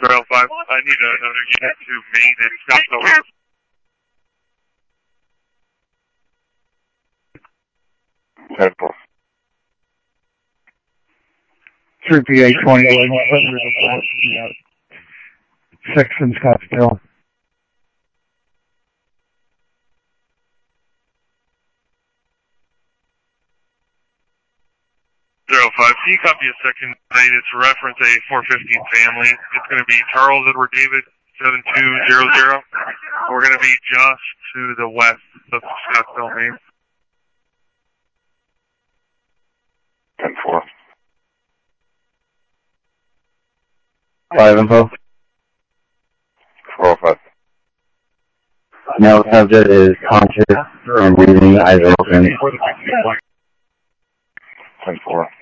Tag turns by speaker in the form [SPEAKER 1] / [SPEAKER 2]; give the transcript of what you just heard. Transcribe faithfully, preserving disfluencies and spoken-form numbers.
[SPEAKER 1] zero five, I need another unit to Maine and Scottsdale.
[SPEAKER 2] ten four.
[SPEAKER 3] three P A twenty-one, six in Scottsdale.
[SPEAKER 1] zero five, can you copy a second tonight? It's reference a four fifteen family. It's going to be Charles Edward David, seven two zero zero. We're going to be just to the west of Scottsdale, Maine.
[SPEAKER 2] ten four.
[SPEAKER 3] Five info.
[SPEAKER 2] four oh five.
[SPEAKER 3] Now subject is conscious and breathing, eyes are open.
[SPEAKER 2] ten four.